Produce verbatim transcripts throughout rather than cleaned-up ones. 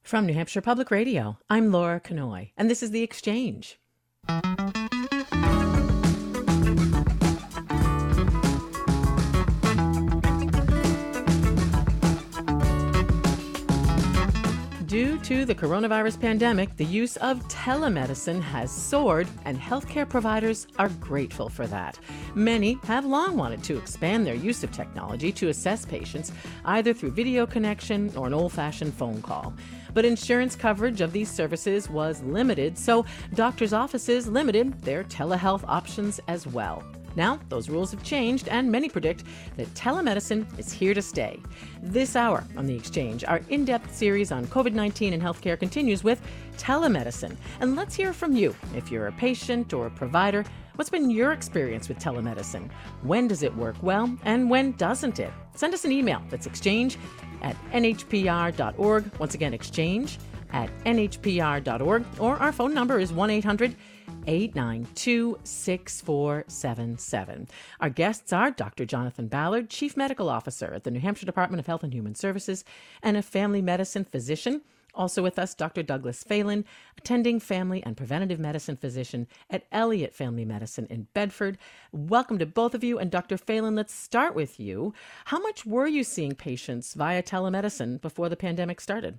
From New Hampshire Public Radio, I'm Laura Kanoy, and this is The Exchange. Due to the coronavirus pandemic, the use of telemedicine has soared, and healthcare providers are grateful for that. Many have long wanted to expand their use of technology to assess patients, either through video connection or an old-fashioned phone call. But insurance coverage of these services was limited, so doctors' offices limited their telehealth options as well. Now, those rules have changed, and many predict that telemedicine is here to stay. This hour on The Exchange, our in-depth series on COVID nineteen and healthcare continues with telemedicine. And let's hear from you. If you're a patient or a provider, what's been your experience with telemedicine? When does it work well, and when doesn't it? Send us an email. That's exchange at n h p r dot org. Once again, exchange at n h p r dot org. Or our phone number is one eight hundred eight nine two six four seven seven. Our guests are Doctor Jonathan Ballard, Chief Medical Officer at the New Hampshire Department of Health and Human Services and a family medicine physician. Also with us, Doctor Douglas Phelan, attending family and preventative medicine physician at Elliott Family Medicine in Bedford. Welcome to both of you. And Doctor Phelan, let's start with you. How much were you seeing patients via telemedicine before the pandemic started?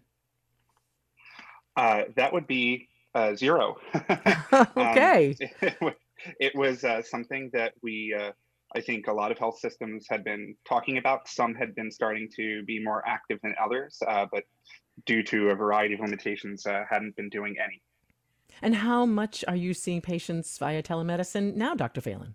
Uh, that would be Uh, zero. Okay. um, it, it was uh, something that we, uh, I think a lot of health systems had been talking about. Some had been starting to be more active than others, uh, but due to a variety of limitations, uh, hadn't been doing any. And how much are you seeing patients via telemedicine now, Doctor Phelan?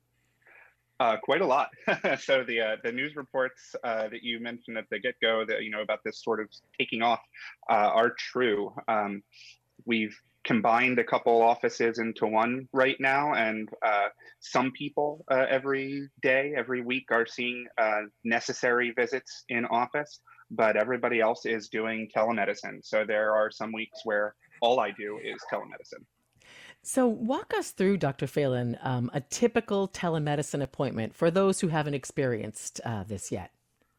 Uh, quite a lot. So the uh, the news reports uh, that you mentioned at the get-go, that you know about this sort of taking off, uh, are true. Um, we've combined a couple offices into one right now, and uh, some people uh, every day, every week are seeing uh, necessary visits in office, but everybody else is doing telemedicine. So there are some weeks where all I do is telemedicine. So walk us through, Doctor Phelan, um, a typical telemedicine appointment for those who haven't experienced uh, this yet.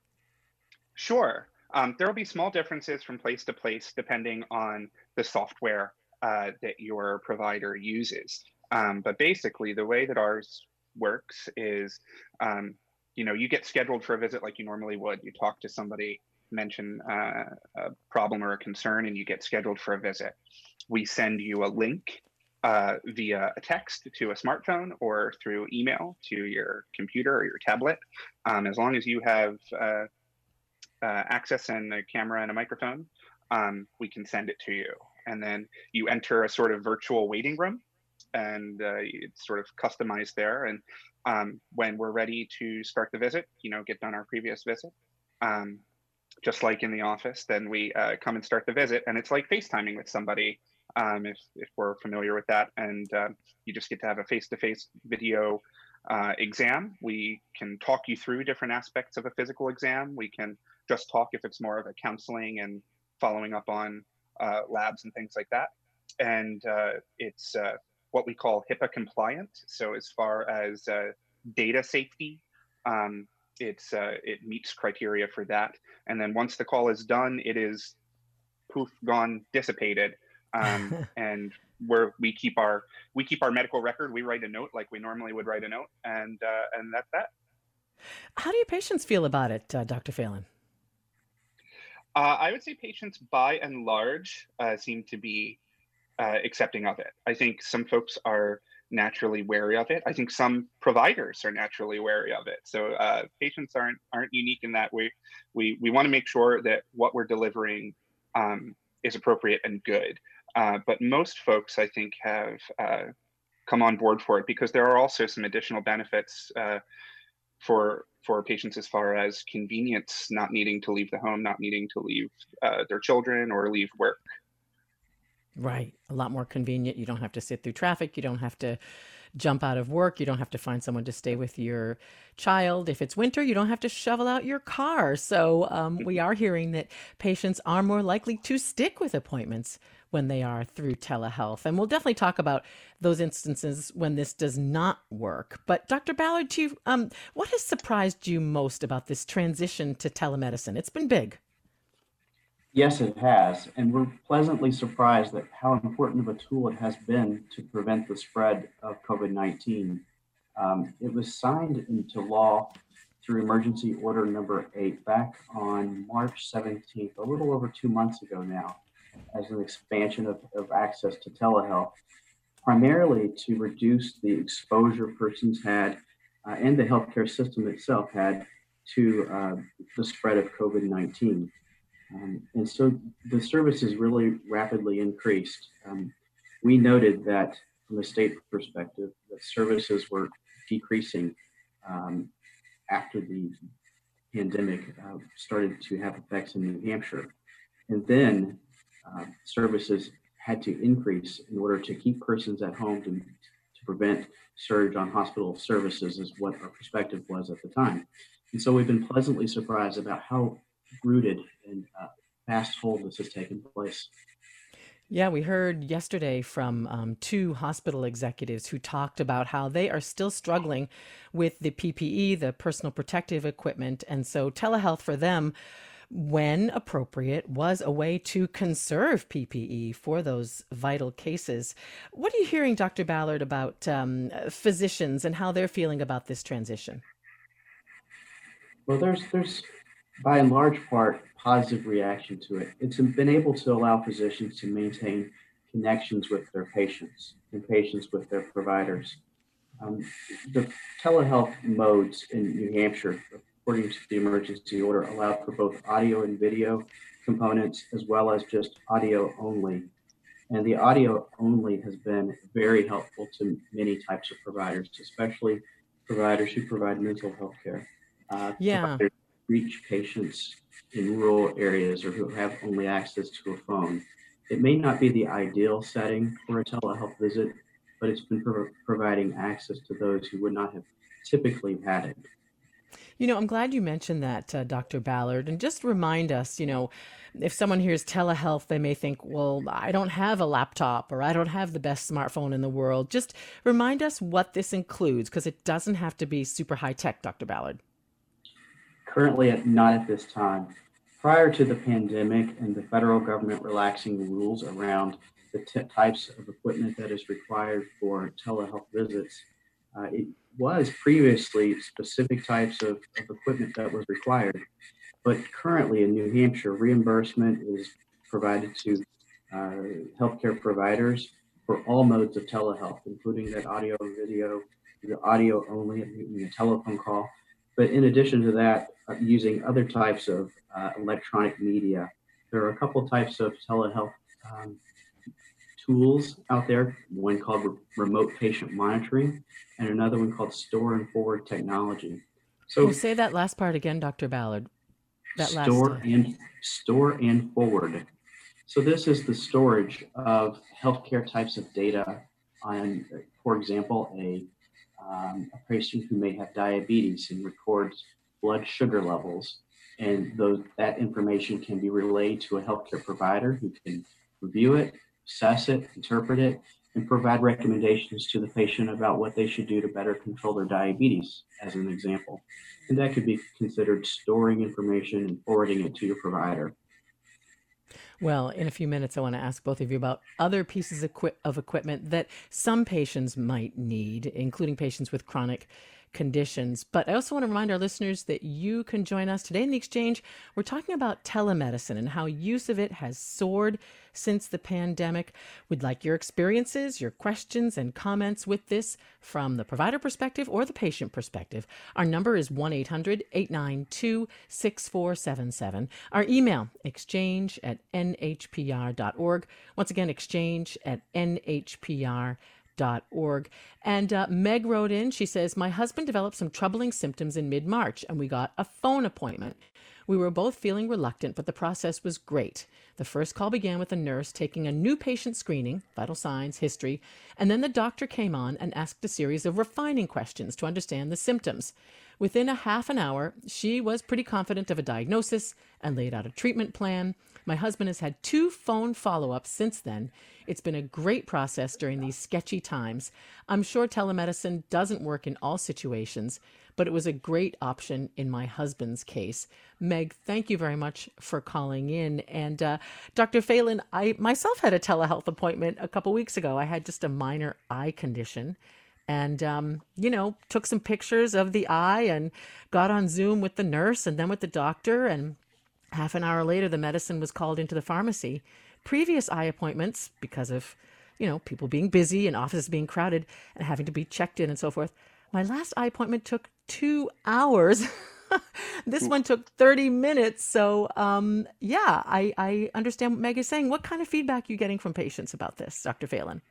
Sure. Um, there will be small differences from place to place depending on the software uh, that your provider uses. Um, but basically, the way that ours works is, um, you know, you get scheduled for a visit like you normally would. You talk to somebody, mention uh, a problem or a concern, and you get scheduled for a visit. We send you a link uh, via a text to a smartphone or through email to your computer or your tablet. Um, as long as you have uh, uh, access and a camera and a microphone, um, we can send it to you. And then you enter a sort of virtual waiting room, and uh, it's sort of customized there. And um, when we're ready to start the visit, you know, get done our previous visit, um, just like in the office, then we uh, come and start the visit. And it's like FaceTiming with somebody, um, if, if we're familiar with that. And uh, you just get to have a face-to-face video uh, exam. We can talk you through different aspects of a physical exam. We can just talk if it's more of a counseling and following up on uh, labs and things like that. And uh, it's uh, what we call HIPAA compliant. So as far as uh, data safety, um, it's uh, it meets criteria for that. And then once the call is done, it is poof, gone, dissipated. Um, and where we keep our we keep our medical record. We write a note like we normally would write a note, and uh, and that's that. How do your patients feel about it, uh, Doctor Phelan? Uh, I would say patients, by and large, uh, seem to be uh, accepting of it. I think some folks are naturally wary of it. I think some providers are naturally wary of it. So uh, patients aren't aren't unique in that way. We we want to make sure that what we're delivering um, is appropriate and good. Uh, but most folks, I think, have uh, come on board for it because there are also some additional benefits uh, for for patients as far as convenience, not needing to leave the home, not needing to leave uh, their children or leave work. Right. A lot more convenient. You don't have to sit through traffic. You don't have to jump out of work. You don't have to find someone to stay with your child. If it's winter, you don't have to shovel out your car. So um, we are hearing that patients are more likely to stick with appointments when they are through telehealth. And we'll definitely talk about those instances when this does not work. But Doctor Ballard, to you, um, what has surprised you most about this transition to telemedicine? It's been big. Yes, it has. And we're pleasantly surprised at how important of a tool it has been to prevent the spread of COVID nineteen. Um, it was signed into law through emergency order number eight back on March seventeenth, a little over two months ago now, as an expansion of, of access to telehealth, primarily to reduce the exposure persons had uh, and the healthcare system itself had to uh, the spread of COVID nineteen. Um, and so the services really rapidly increased. Um, we noted that from a state perspective, that services were decreasing um, after the pandemic uh, started to have effects in New Hampshire. And then uh, services had to increase in order to keep persons at home to, to prevent surge on hospital services, is what our perspective was at the time. And so we've been pleasantly surprised about how rooted and uh, fast hold this has taken place. Yeah, we heard yesterday from um, two hospital executives who talked about how they are still struggling with the P P E, the personal protective equipment. And so telehealth for them, when appropriate, was a way to conserve P P E for those vital cases. What are you hearing, Doctor Ballard, about um, physicians and how they're feeling about this transition? Well, there's there's by and large part positive reaction to it. It's been able to allow physicians to maintain connections with their patients and patients with their providers. Um, the telehealth modes in New Hampshire, according to the emergency order, allowed for both audio and video components as well as just audio only. And the audio only has been very helpful to many types of providers, especially providers who provide mental health care. Uh, Yeah. providers reach patients in rural areas or who have only access to a phone. It may not be the ideal setting for a telehealth visit, but it's been pro- providing access to those who would not have typically had it. You know, I'm glad you mentioned that, uh, Doctor Ballard. And just remind us, you know, if someone hears telehealth, they may think, well, I don't have a laptop or I don't have the best smartphone in the world. Just remind us what this includes, because it doesn't have to be super high tech, Doctor Ballard. Currently, at, not at this time. Prior to the pandemic and the federal government relaxing the rules around the t- types of equipment that is required for telehealth visits, uh, it was previously specific types of, of equipment that was required. But currently in New Hampshire, reimbursement is provided to uh, healthcare providers for all modes of telehealth, including that audio and video, the audio only, and a telephone call. But in addition to that, uh, using other types of uh, electronic media, there are a couple types of telehealth um, tools out there, one called re- remote patient monitoring and another one called store and forward technology. Oh, So say that last part again, Doctor Ballard. That last. store Uh, and store and forward. So this is the storage of healthcare types of data on, for example, a, um, a patient who may have diabetes and records blood sugar levels. And those, that information can be relayed to a healthcare provider who can review it, assess it, interpret it, and provide recommendations to the patient about what they should do to better control their diabetes, as an example. And that could be considered storing information and forwarding it to your provider. Well, in a few minutes, I want to ask both of you about other pieces of, equi- of equipment that some patients might need, including patients with chronic conditions. But I also want to remind our listeners that you can join us today in the exchange. We're talking about telemedicine and how use of it has soared since the pandemic. We'd like your experiences, your questions, and comments with this from the provider perspective or the patient perspective. Our number is one eight hundred eight nine two six four seven seven. Our email, exchange at n h p r dot org. Once again, exchange at n h p r dot org. And uh, Meg wrote in, she says, my husband developed some troubling symptoms in mid-March and we got a phone appointment. We were both feeling reluctant, but the process was great. The first call began with a nurse taking a new patient screening, vital signs, history, and then the doctor came on and asked a series of refining questions to understand the symptoms. Within a half an hour, she was pretty confident of a diagnosis and laid out a treatment plan. My husband has had two phone follow-ups since then. It's been a great process during these sketchy times. I'm sure telemedicine doesn't work in all situations, but it was a great option in my husband's case. Meg, thank you very much for calling in. And uh, Doctor Phelan, I myself had a telehealth appointment a couple weeks ago. I had just a minor eye condition. And, um, you know, took some pictures of the eye and got on Zoom with the nurse and then with the doctor. And half an hour later, the medicine was called into the pharmacy. Previous eye appointments, because of, you know, people being busy and offices being crowded and having to be checked in and so forth. My last eye appointment took two hours. This one took thirty minutes. So, um, yeah, I, I understand what Meg is saying. What kind of feedback are you getting from patients about this, Doctor Phelan?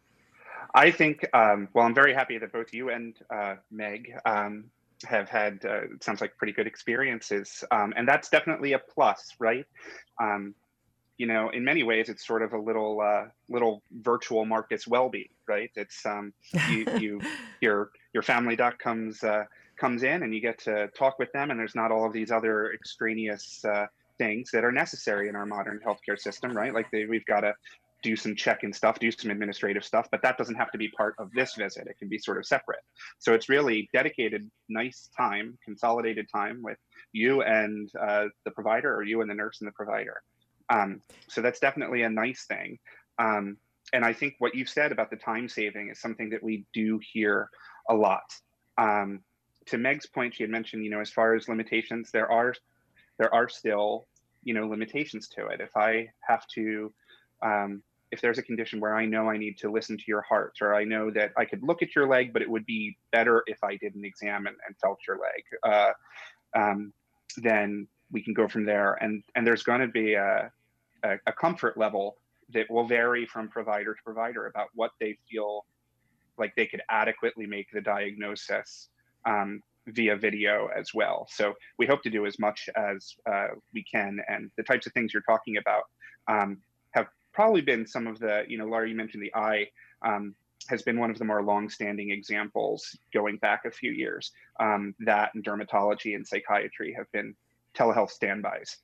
I think, um, well, I'm very happy that both you and uh, Meg um, have had, uh, it sounds like pretty good experiences. Um, and that's definitely a plus, right? Um, you know, in many ways, it's sort of a little uh, little virtual Marcus Welby, right? It's um, you, you your your family doc comes uh, comes in and you get to talk with them, and there's not all of these other extraneous uh, things that are necessary in our modern healthcare system, right? Like they, we've got to do some check-in stuff, do some administrative stuff, but that doesn't have to be part of this visit. It can be sort of separate. So it's really dedicated, nice time, consolidated time with you and uh, the provider, or you and the nurse and the provider. Um, so that's definitely a nice thing. Um, and I think what you said about the time saving is something that we do hear a lot. Um, to Meg's point, she had mentioned, you know, as far as limitations, there are there are still, you know, limitations to it. If I have to, um, if there's a condition where I know I need to listen to your heart, or I know that I could look at your leg, but it would be better if I did an exam and, and felt your leg, uh, um, then we can go from there. And, and there's going to be a, a, a comfort level that will vary from provider to provider about what they feel like they could adequately make the diagnosis um, via video as well. So we hope to do as much as uh, we can. And the types of things you're talking about um, have probably been some of the, you know, Laura, you mentioned the eye um, has been one of the more long-standing examples going back a few years. Um, that and dermatology and psychiatry have been telehealth standbys.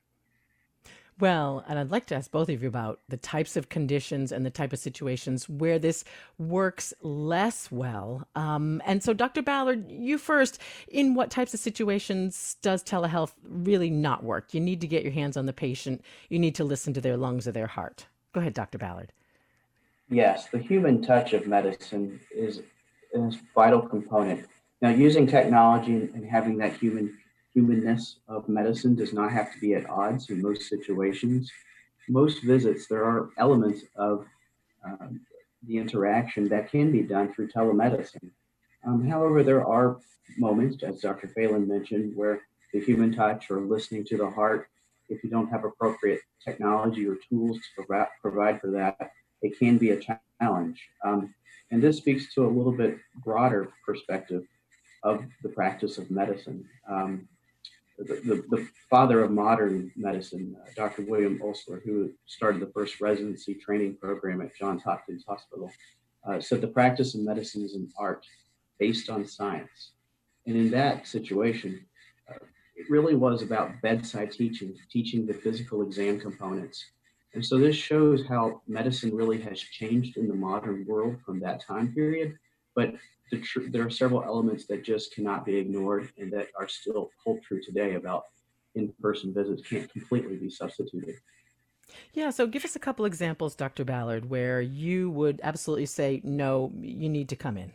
Well, and I'd like to ask both of you about the types of conditions and the type of situations where this works less well. Um, and so, Doctor Ballard, you first. In what types of situations does telehealth really not work? You need to get your hands on the patient. You need to listen to their lungs or their heart. Go ahead, Doctor Ballard. Yes, the human touch of medicine is, is a vital component. Now, using technology and having that human humanness of medicine does not have to be at odds in most situations. Most visits, there are elements of um, the interaction that can be done through telemedicine. Um, however, there are moments, as Doctor Phelan mentioned, where the human touch or listening to the heart, if you don't have appropriate technology or tools to provi- provide for that, it can be a challenge. Um, and this speaks to a little bit broader perspective of the practice of medicine. Um, The, the, the father of modern medicine, uh, Doctor William Osler, who started the first residency training program at Johns Hopkins Hospital, uh, said the practice of medicine is an art based on science. And in that situation, uh, it really was about bedside teaching, teaching the physical exam components. And so this shows how medicine really has changed in the modern world from that time period. But the tr- there are several elements that just cannot be ignored and that are still hold true today about in-person visits can't completely be substituted. Yeah, so give us a couple examples, Doctor Ballard, where you would absolutely say, no, you need to come in.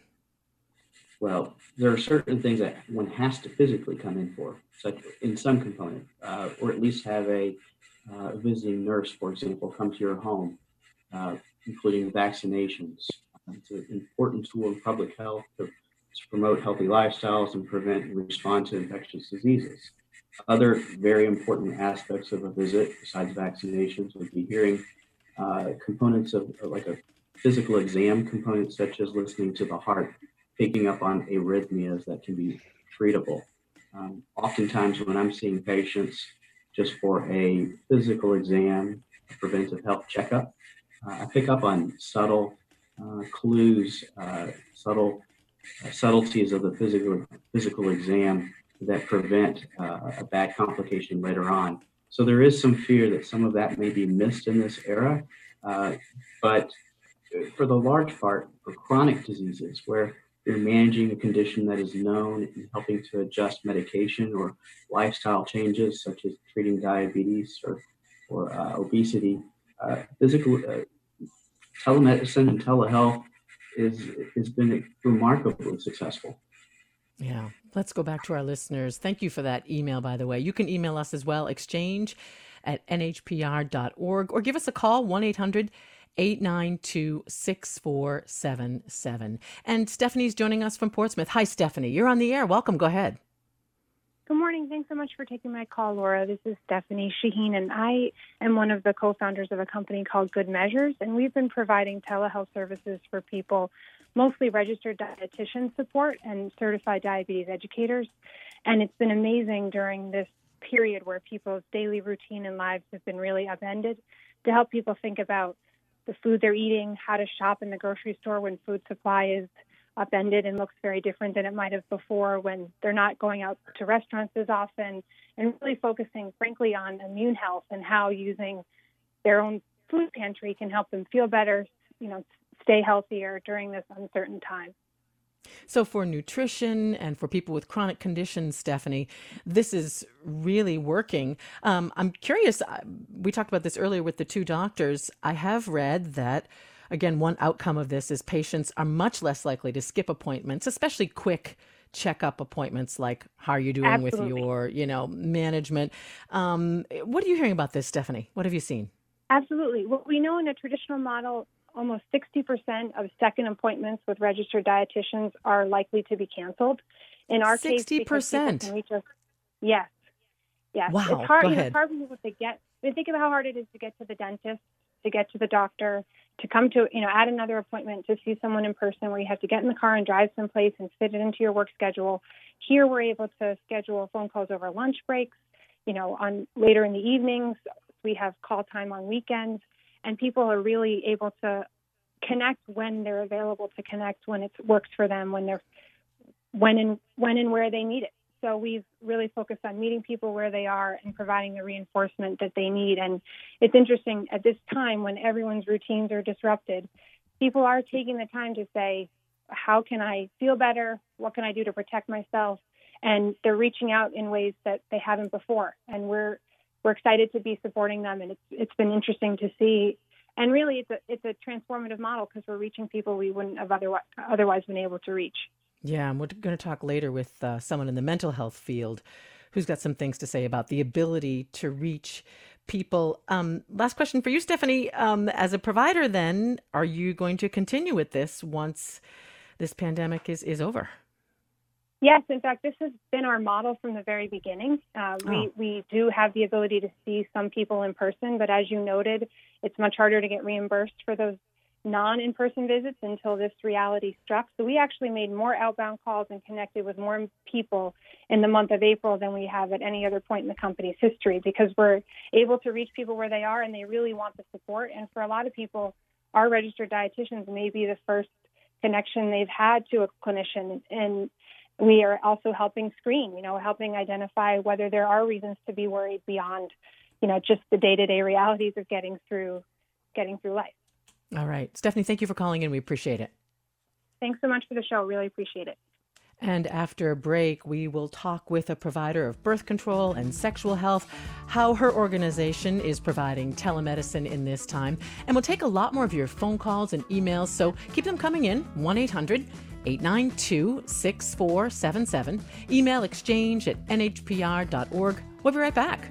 Well, there are certain things that one has to physically come in for, such in some component, uh, or at least have a uh, visiting nurse, for example, come to your home, uh, including vaccinations. It's an important tool in public health to, to promote healthy lifestyles and prevent and respond to infectious diseases. Other very important aspects of a visit, besides vaccinations, would be hearing uh, components of, of like a physical exam component, such as listening to the heart, picking up on arrhythmias that can be treatable. Um, oftentimes when I'm seeing patients just for a physical exam, a preventive health checkup, uh, I pick up on subtle Uh, clues, uh, subtle uh, subtleties of the physical physical exam that prevent uh, a bad complication later on. So there is some fear that some of that may be missed in this era, uh, but for the large part, for chronic diseases where you're managing a condition that is known and helping to adjust medication or lifestyle changes such as treating diabetes or, or uh, obesity, uh, physical uh, telemedicine and telehealth is has been remarkably successful. Yeah. Let's go back to our listeners. Thank you for that email, by the way. You can email us as well, exchange at N H P R dot org, or give us a call, one eight hundred eight nine two six four seven seven. And Stephanie's joining us from Portsmouth. Hi, Stephanie. You're on the air. Welcome. Go ahead. Good morning. Thanks so much for taking my call, Laura. This is Stephanie Shaheen, and I am one of the co-founders of a company called Good Measures, and we've been providing telehealth services for people, mostly registered dietitian support and certified diabetes educators. And it's been amazing during this period where people's daily routine and lives have been really upended to help people think about the food they're eating, how to shop in the grocery store when food supply is upended and looks very different than it might have before when they're not going out to restaurants as often, and really focusing, frankly, on immune health and how using their own food pantry can help them feel better, you know, stay healthier during this uncertain time. So for nutrition and for people with chronic conditions, Stephanie, this is really working. Um, I'm curious, we talked about this earlier with the two doctors. I have read that, again, one outcome of this is patients are much less likely to skip appointments, especially quick checkup appointments like how are you doing Absolutely. with your, you know, management. Um, what are you hearing about this, Stephanie? What have you seen? Absolutely. What we know in a traditional model, almost sixty percent of second appointments with registered dietitians are likely to be canceled. In our sixty percent. case, sixty percent. Can reach us. Yes. Yes. Wow. It's hard, Go you know, ahead. it's hard for people to get, I mean, think of how hard it is to get to the dentist, to get to the doctor, to come to, you know, add another appointment to see someone in person where you have to get in the car and drive someplace and fit it into your work schedule. Here, we're able to schedule phone calls over lunch breaks, you know, on later in the evenings. We have call time on weekends. And people are really able to connect when they're available to connect, when it works for them, when they're when and when and where they need it. So we've really focused on meeting people where they are and providing the reinforcement that they need. And it's interesting at this time when everyone's routines are disrupted, people are taking the time to say, how can I feel better? What can I do to protect myself? And they're reaching out in ways that they haven't before. And we're We're excited to be supporting them, and it's it's been interesting to see. And really, it's a it's a transformative model because we're reaching people we wouldn't have otherwise otherwise been able to reach. Yeah, and we're going to talk later with uh, someone in the mental health field who's got some things to say about the ability to reach people. Um, last question for you, Stephanie. Um, as a provider, then, are you going to continue with this once this pandemic is, is over? Yes, in fact, this has been our model from the very beginning. Uh, we, Oh. we do have the ability to see some people in person, but as you noted, it's much harder to get reimbursed for those non-in-person visits until this reality struck. So we actually made more outbound calls and connected with more people in the month of April than we have at any other point in the company's history because we're able to reach people where they are and they really want the support. And for a lot of people, our registered dietitians may be the first connection they've had to a clinician. And we are also helping screen, you know, helping identify whether there are reasons to be worried beyond, you know, just the day-to-day realities of getting through, getting through life. All right. Stephanie, thank you for calling in. We appreciate it. Thanks so much for the show. Really appreciate it. And after a break, we will talk with a provider of birth control and sexual health, how her organization is providing telemedicine in this time. And we'll take a lot more of your phone calls and emails, so keep them coming in, one eight hundred eight nine two six four seven seven. Email exchange at N H P R dot org. We'll be right back.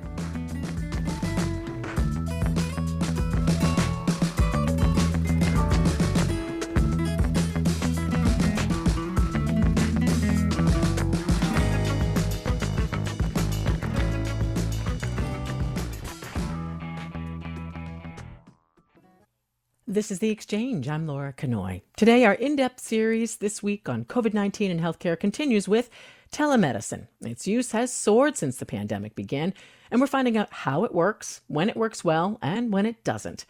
This is The Exchange. I'm Laura Kanoy. Today, our in-depth series this week on COVID nineteen and healthcare continues with telemedicine. Its use has soared since the pandemic began, and we're finding out how it works, when it works well, and when it doesn't.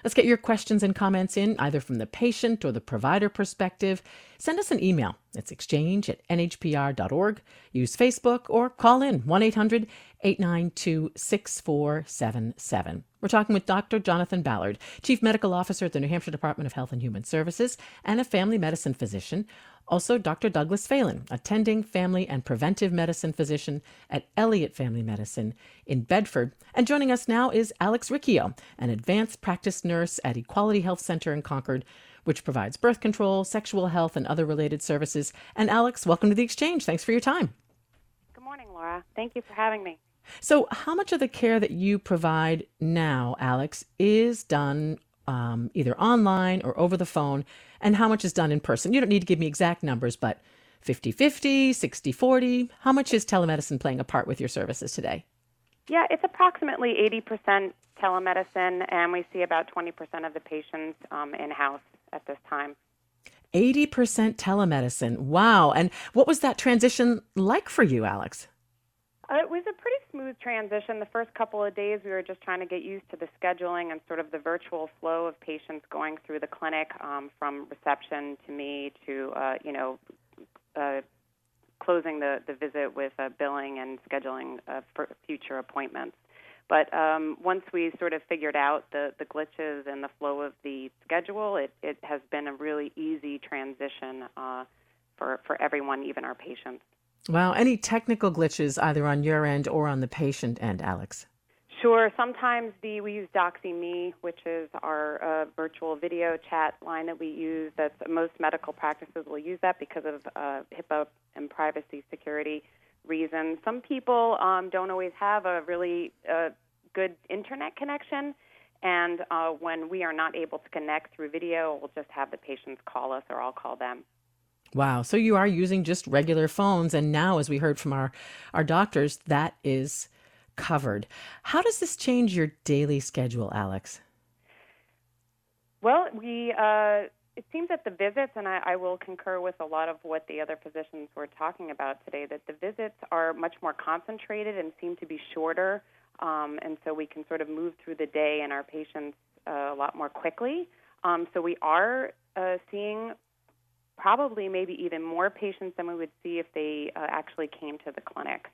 Let's get your questions and comments in, either from the patient or the provider perspective. Send us an email. It's exchange at n h p r dot org. Use Facebook or call in one eight hundred eight nine two six four seven seven. We're talking with Doctor Jonathan Ballard, Chief Medical Officer at the New Hampshire Department of Health and Human Services and a family medicine physician. Also, Doctor Douglas Phelan, attending family and preventive medicine physician at Elliott Family Medicine in Bedford. And joining us now is Alex Riccio, an advanced practice nurse at Equality Health Center in Concord, which provides birth control, sexual health, and other related services. And Alex, welcome to the Exchange. Thanks for your time. Good morning, Laura. Thank you for having me. So how much of the care that you provide now, Alex, is done um, either online or over the phone, and how much is done in person? You don't need to give me exact numbers, but fifty-fifty, sixty-forty, how much is telemedicine playing a part with your services today? Yeah, it's approximately eighty percent telemedicine, and we see about twenty percent of the patients um, in-house at this time. eighty percent telemedicine. Wow. And what was that transition like for you, Alex? Uh, it was a pretty smooth transition. The first couple of days, we were just trying to get used to the scheduling and sort of the virtual flow of patients going through the clinic, um, from reception to me to, uh, you know, uh, closing the, the visit with uh, billing and scheduling uh, for future appointments. But um, once we sort of figured out the, the glitches and the flow of the schedule, it, it has been a really easy transition uh, for, for everyone, even our patients. Wow. Any technical glitches either on your end or on the patient end, Alex? Sure. Sometimes the we use DoxyMe, which is our uh, virtual video chat line that we use. That's most medical practices will use that because of uh, HIPAA and privacy security reasons. Some people um, don't always have a really uh, good internet connection, and uh, when we are not able to connect through video, we'll just have the patients call us or I'll call them. Wow. So you are using just regular phones. And now, as we heard from our, our doctors, that is covered. How does this change your daily schedule, Alex? Well, we uh, it seems that the visits, and I, I will concur with a lot of what the other physicians were talking about today, that the visits are much more concentrated and seem to be shorter. Um, and so we can sort of move through the day and our patients uh, a lot more quickly. Um, so we are uh, seeing probably maybe even more patients than we would see if they uh, actually came to the clinic.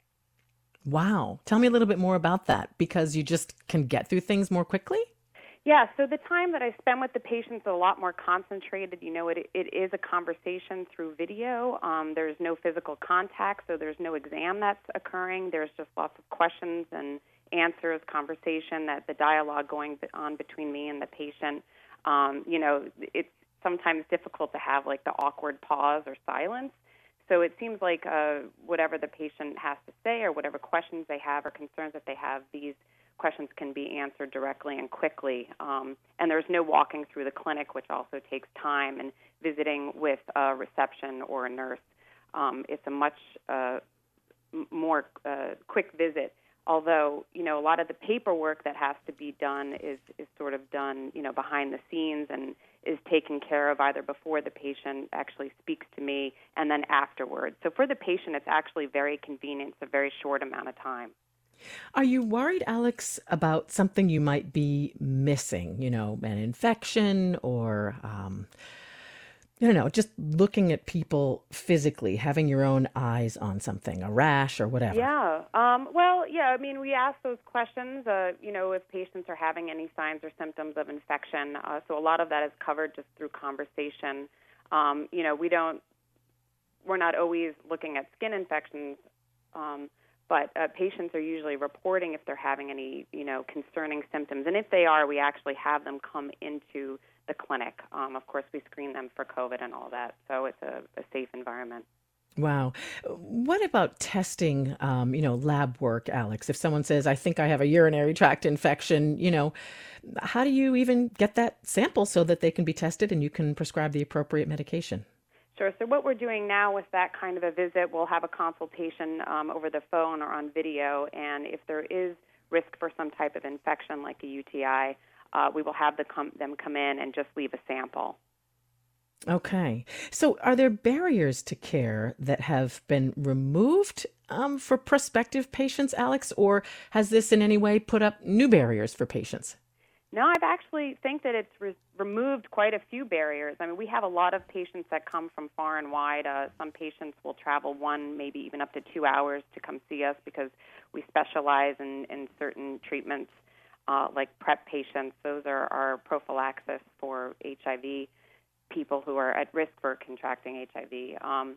Wow. Tell me a little bit more about that, because you just can get through things more quickly? Yeah, so the time that I spend with the patients is a lot more concentrated. You know, it, it is a conversation through video. Um, there's no physical contact, so there's no exam that's occurring. There's just lots of questions and answers, conversation, that the dialogue going on between me and the patient. Um, you know, it's sometimes difficult to have like the awkward pause or silence. So it seems like uh, whatever the patient has to say or whatever questions they have or concerns that they have, these questions can be answered directly and quickly. Um, and there's no walking through the clinic, which also takes time, and visiting with a reception or a nurse. Um, it's a much uh, more uh, quick visit. Although, you know, a lot of the paperwork that has to be done is, is sort of done, you know, behind the scenes and is taken care of either before the patient actually speaks to me and then afterwards. So for the patient, it's actually very convenient. It's a very short amount of time. Are you worried, Alex, about something you might be missing, you know, an infection or, um, I don't know, just looking at people physically, having your own eyes on something, a rash or whatever? Yeah. Um, well, yeah, I mean, we ask those questions, uh, you know, if patients are having any signs or symptoms of infection. Uh, so a lot of that is covered just through conversation. Um, you know, we don't, we're not always looking at skin infections, um, but uh, patients are usually reporting if they're having any, you know, concerning symptoms. And if they are, we actually have them come into the clinic. Um, of course, we screen them for COVID and all that, so it's a, a safe environment. Wow. What about testing, um, you know, lab work, Alex? If someone says, I think I have a urinary tract infection, you know, how do you even get that sample so that they can be tested and you can prescribe the appropriate medication? Sure. So what we're doing now with that kind of a visit, we'll have a consultation um, over the phone or on video, and if there is risk for some type of infection like a U T I, uh, we will have the com- them come in and just leave a sample. Okay. So are there barriers to care that have been removed um, for prospective patients, Alex, or has this in any way put up new barriers for patients? No, I've actually think that it's re- removed quite a few barriers. I mean, we have a lot of patients that come from far and wide. Uh, some patients will travel one, maybe even up to two hours to come see us because we specialize in, in certain treatments, uh, like PrEP patients. Those are our prophylaxis for H I V people who are at risk for contracting H I V. Um,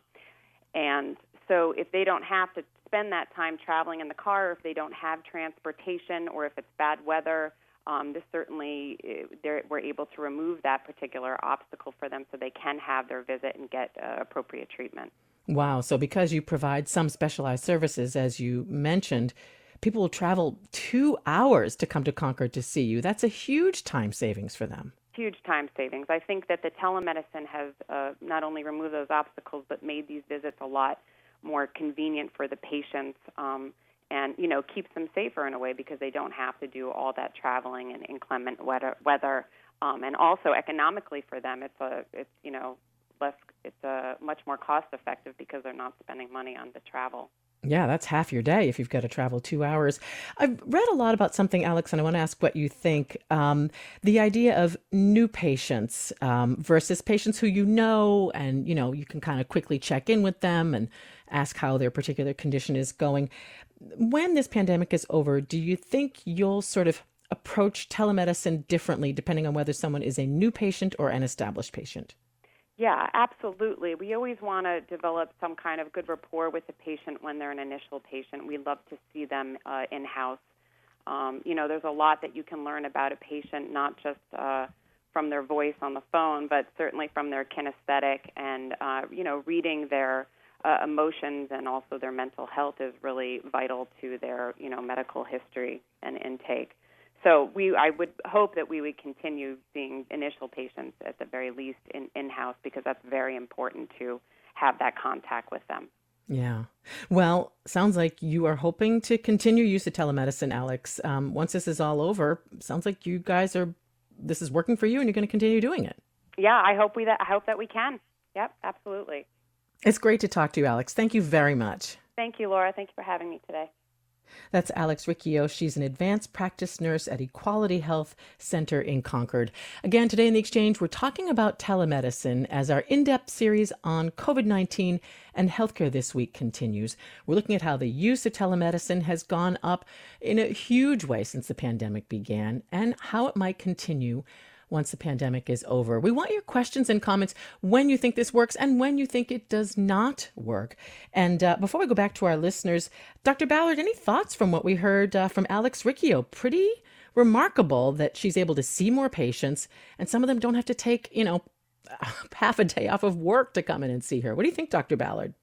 and so if they don't have to spend that time traveling in the car, or if they don't have transportation, or if it's bad weather, Um, this certainly, uh, we're able to remove that particular obstacle for them so they can have their visit and get uh, appropriate treatment. Wow. So because you provide some specialized services, as you mentioned, people will travel two hours to come to Concord to see you. That's a huge time savings for them. Huge time savings. I think that the telemedicine has uh, not only removed those obstacles, but made these visits a lot more convenient for the patients. Um, and, you know, keeps them safer in a way because they don't have to do all that traveling in inclement weather. weather. Um, and also economically for them, it's a, it's, you know, less, it's a much more cost effective because they're not spending money on the travel. Yeah, that's half your day if you've got to travel two hours. I've read a lot about something, Alex, and I want to ask what you think. Um, the idea of new patients um, versus patients who you know, and, you know, you can kind of quickly check in with them and ask how their particular condition is going. When this pandemic is over, do you think you'll sort of approach telemedicine differently depending on whether someone is a new patient or an established patient? Yeah, absolutely. We always want to develop some kind of good rapport with the patient when they're an initial patient. We love to see them uh, in-house. Um, you know, there's a lot that you can learn about a patient, not just uh, from their voice on the phone, but certainly from their kinesthetic and, uh, you know, reading their uh, emotions and also their mental health is really vital to their, you know, medical history and intake. So we, I would hope that we would continue seeing initial patients at the very least in, in-house because that's very important to have that contact with them. Yeah. Well, sounds like you are hoping to continue use of telemedicine, Alex. Um, once this is all over, sounds like you guys are, this is working for you and you're going to continue doing it. Yeah, I hope we that I hope that we can. Yep, absolutely. It's great to talk to you, Alex. Thank you very much. Thank you, Laura. Thank you for having me today. That's Alex Riccio. She's an advanced practice nurse at Equality Health Center in Concord. Again, today in The Exchange, we're talking about telemedicine as our in-depth series on COVID nineteen and healthcare this week continues. We're looking at how the use of telemedicine has gone up in a huge way since the pandemic began and how it might continue once the pandemic is over. We want your questions and comments when you think this works and when you think it does not work. And uh, before we go back to our listeners, Doctor Ballard, any thoughts from what we heard uh, from Alex Riccio? Pretty remarkable that she's able to see more patients and some of them don't have to take, you know, half a day off of work to come in and see her. What do you think, Doctor Ballard?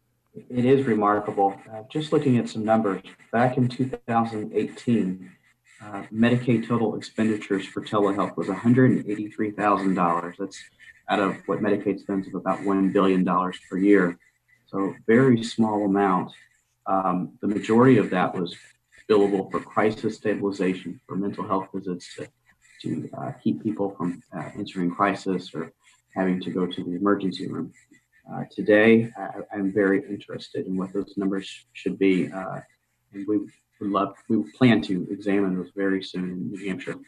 It is remarkable. Uh, just looking at some numbers, back in two thousand eighteen, Uh, Medicaid total expenditures for telehealth was one hundred eighty-three thousand dollars. That's out of what Medicaid spends of about one billion dollars per year. So very small amount. Um, the majority of that was billable for crisis stabilization, for mental health visits to, to uh, keep people from uh, entering crisis or having to go to the emergency room. Uh, today, I, I'm very interested in what those numbers should be. Uh, and we We love. We plan to examine those very soon in New Hampshire.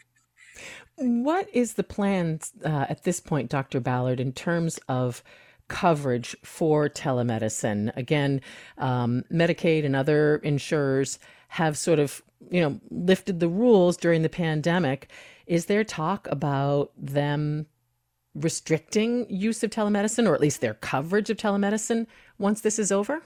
What is the plan uh, at this point, Doctor Ballard, in terms of coverage for telemedicine? Again, um, Medicaid and other insurers have sort of, you know, lifted the rules during the pandemic. Is there talk about them restricting use of telemedicine, or at least their coverage of telemedicine, once this is over?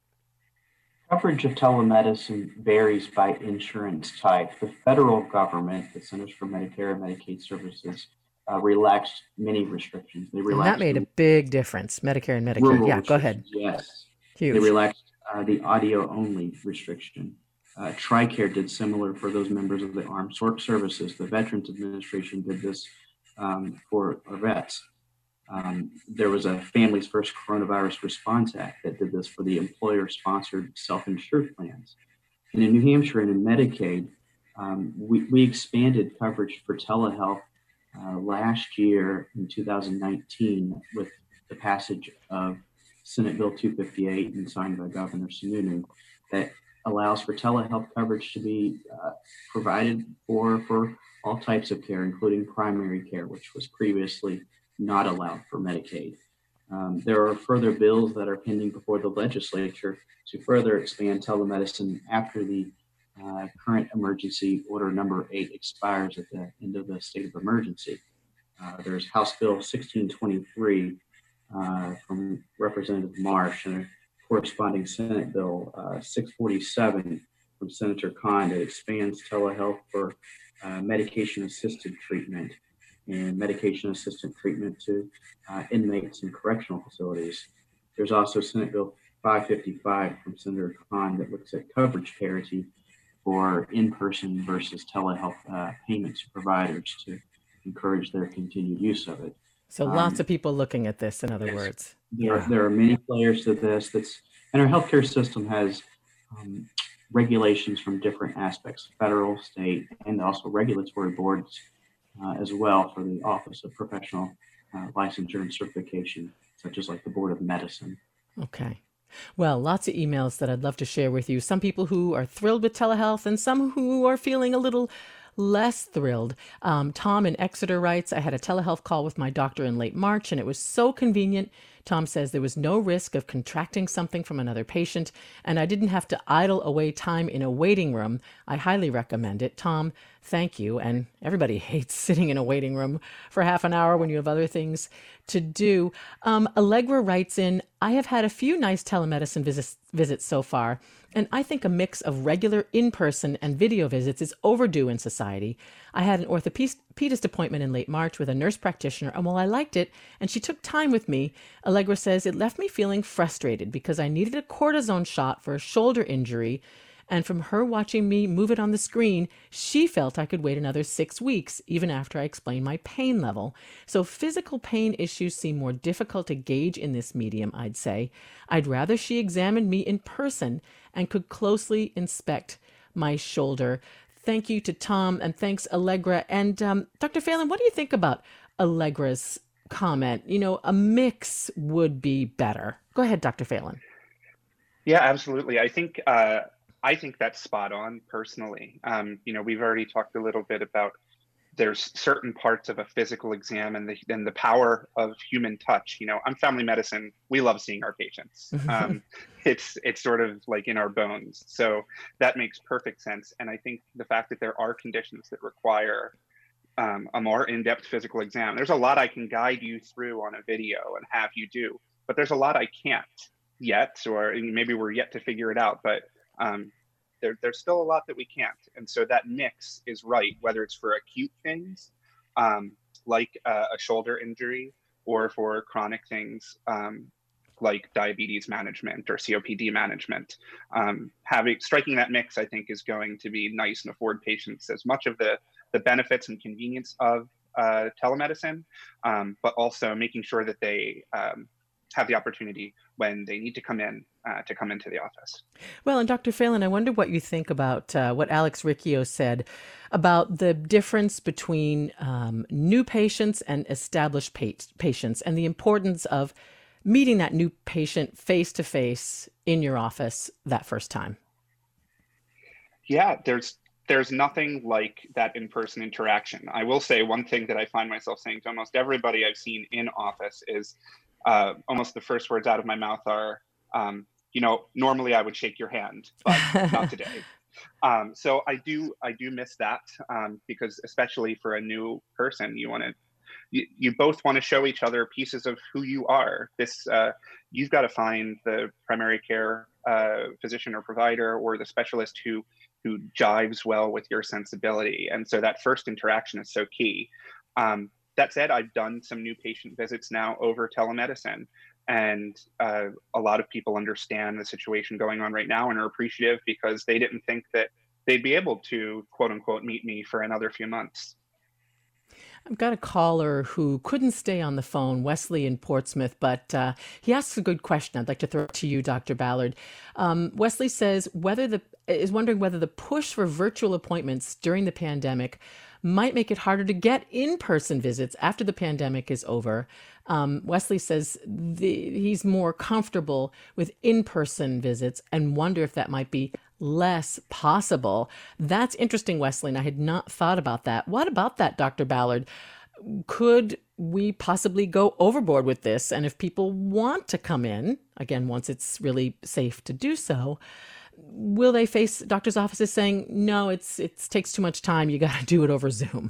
Coverage of telemedicine varies by insurance type. The federal government, the Centers for Medicare and Medicaid Services, uh, relaxed many restrictions. They relaxed and that made a big difference, Medicare and Medicare. Yeah, go ahead. Yes. Huge. They relaxed uh, the audio-only restriction. Uh, TRICARE did similar for those members of the Armed Services. The Veterans Administration did this um, for vets. Um, there was a Families First Coronavirus Response Act that did this for the employer-sponsored self-insured plans. And in New Hampshire and in Medicaid, um, we, we expanded coverage for telehealth uh, last year in two thousand nineteen with the passage of Senate Bill two fifty-eight and signed by Governor Sununu that allows for telehealth coverage to be uh, provided for, for all types of care, including primary care, which was previously not allowed for Medicaid. Um, there are further bills that are pending before the legislature to further expand telemedicine after the uh, current emergency order number eight expires at the end of the state of emergency. Uh, there's House Bill sixteen twenty-three uh, from Representative Marsh and a corresponding Senate Bill uh, six forty-seven from Senator Khan that expands telehealth for uh, medication-assisted treatment and medication-assisted treatment to uh, inmates in correctional facilities. There's also Senate Bill five fifty-five from Senator Khan that looks at coverage parity for in-person versus telehealth uh, payments to providers to encourage their continued use of it. So Um, lots of people looking at this, in other yes. words. There, Yeah. there are many players to this. That's and our healthcare system has um, regulations from different aspects, federal, state, and also regulatory boards uh, as well for the Office of Professional uh, Licensure and Certification, such as like the Board of Medicine. Okay. Well, lots of emails that I'd love to share with you. Some people who are thrilled with telehealth and some who are feeling a little less thrilled. Um, Tom in Exeter writes, I had a telehealth call with my doctor in late March and it was so convenient. Tom says there was no risk of contracting something from another patient and I didn't have to idle away time in a waiting room. I highly recommend it. Tom, thank you. And everybody hates sitting in a waiting room for half an hour when you have other things to do. Um, Allegra writes in, I have had a few nice telemedicine visits, visits so far, and I think a mix of regular in-person and video visits is overdue in society. I had an orthopedist appointment in late March with a nurse practitioner, and while I liked it, and she took time with me, Allegra says it left me feeling frustrated because I needed a cortisone shot for a shoulder injury, and from her watching me move it on the screen, she felt I could wait another six weeks, even after I explained my pain level. So physical pain issues seem more difficult to gauge in this medium, I'd say. I'd rather she examined me in person and could closely inspect my shoulder. Thank you to Tom, and thanks, Allegra. And um, Doctor Phelan, what do you think about Allegra's comment? You know, a mix would be better. Go ahead, Doctor Phelan. Yeah, absolutely. I think uh, I think that's spot on personally. Um, you know, we've already talked a little bit about there's certain parts of a physical exam and the, and the power of human touch. You know, I'm family medicine. We love seeing our patients. Um, it's it's sort of like in our bones. So that makes perfect sense. And I think the fact that there are conditions that require um, a more in-depth physical exam, there's a lot I can guide you through on a video and have you do, but there's a lot I can't yet, or maybe we're yet to figure it out. But um, There, there's still a lot that we can't. And so that mix is right, whether it's for acute things um, like uh, a shoulder injury or for chronic things um, like diabetes management or C O P D management. Um, having striking that mix, I think, is going to be nice and afford patients as much of the, the benefits and convenience of uh, telemedicine, um, but also making sure that they um, have the opportunity when they need to come in uh, to come into the office. Well, and Doctor Phelan, I wonder what you think about uh, what Alex Riccio said about the difference between um, new patients and established pa- patients and the importance of meeting that new patient face to face in your office that first time. Yeah, there's there's nothing like that in-person interaction. I will say one thing that I find myself saying to almost everybody I've seen in office is uh, almost the first words out of my mouth are, um, you know, normally I would shake your hand, but not today. Um, so I do I do miss that um, because especially for a new person, you want to you, you both want to show each other pieces of who you are. This uh, you've got to find the primary care uh, physician or provider or the specialist who who jives well with your sensibility. And so that first interaction is so key. Um, that said, I've done some new patient visits now over telemedicine, and uh, a lot of people understand the situation going on right now and are appreciative because they didn't think that they'd be able to, quote unquote, meet me for another few months. I've got a caller who couldn't stay on the phone, Wesley in Portsmouth, but uh, he asks a good question. I'd like to throw it to you, Doctor Ballard. Um, Wesley says whether the is wondering whether the push for virtual appointments during the pandemic might make it harder to get in-person visits after the pandemic is over. Um, Wesley says the, he's more comfortable with in-person visits and wonder if that might be less possible. That's interesting, Wesley, and I had not thought about that. What about that, Doctor Ballard? Could we possibly go overboard with this? And if people want to come in, again, once it's really safe to do so, will they face doctors' offices saying, no, it's it takes too much time, you got to do it over Zoom?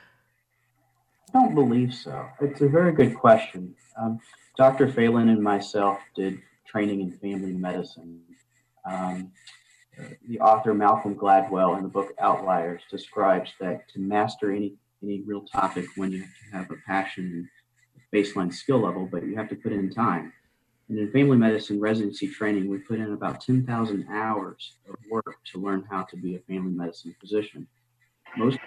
I don't believe so. It's a very good question. Um, Doctor Phelan and myself did training in family medicine. Um, the author Malcolm Gladwell in the book Outliers describes that to master any any real topic, when you have a passion and baseline skill level, but you have to put in time. And in family medicine residency training, we put in about ten thousand hours of work to learn how to be a family medicine physician. Most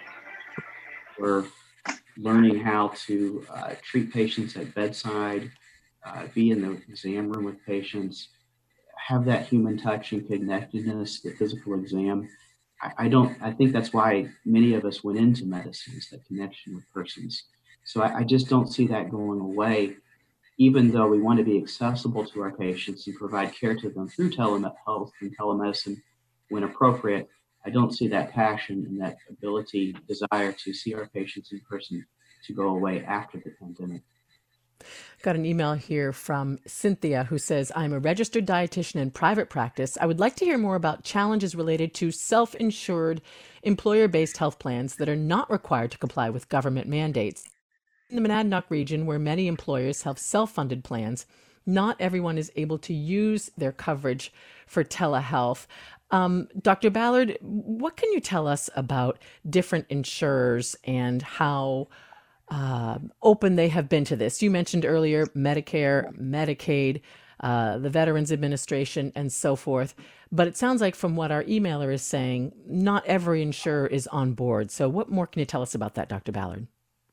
were learning how to uh, treat patients at bedside, uh, be in the exam room with patients, have that human touch and connectedness, the physical exam. I, I don't, I think that's why many of us went into medicine, is that connection with persons. So I, I just don't see that going away, even though we want to be accessible to our patients and provide care to them through telehealth and telemedicine when appropriate. I don't see that passion and that ability, desire to see our patients in person to go away after the pandemic. Got an email here from Cynthia who says, I'm a registered dietitian in private practice. I would like to hear more about challenges related to self-insured employer-based health plans that are not required to comply with government mandates. In the Monadnock region, where many employers have self-funded plans, not everyone is able to use their coverage for telehealth. Um, Doctor Ballard, what can you tell us about different insurers and how uh, open they have been to this? You mentioned earlier Medicare, Medicaid, uh, the Veterans Administration, and so forth. But it sounds like from what our emailer is saying, not every insurer is on board. So what more can you tell us about that, Doctor Ballard?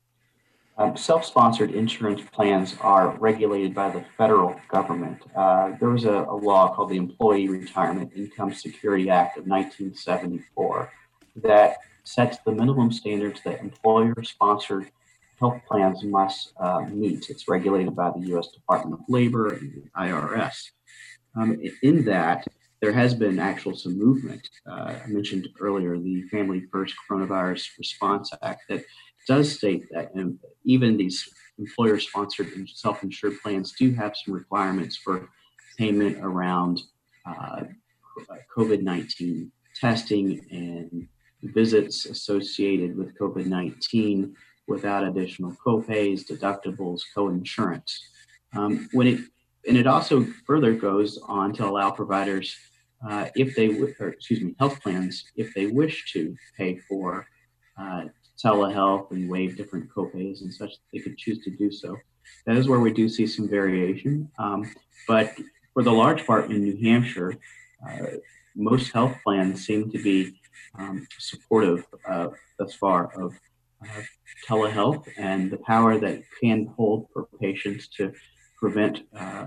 Um, self-sponsored insurance plans are regulated by the federal government. Uh, there was a, a law called the Employee Retirement Income Security Act of nineteen seventy-four that sets the minimum standards that employer-sponsored health plans must uh, meet. It's regulated by the U S Department of Labor and the I R S. Um, in that, there has been actual some movement. Uh, I mentioned earlier the Family First Coronavirus Response Act that does state that um, even these employer-sponsored and self-insured plans do have some requirements for payment around uh, COVID nineteen testing and visits associated with COVID nineteen without additional copays, deductibles, co-insurance. Um, when it and it also further goes on to allow providers, uh, if they w- or excuse me, health plans, if they wish to pay for uh, telehealth and waive different copays and such, they could choose to do so. That is where we do see some variation. Um, but for the large part in New Hampshire, uh, most health plans seem to be um, supportive uh, thus far of uh, telehealth and the power that it can hold for patients to prevent uh,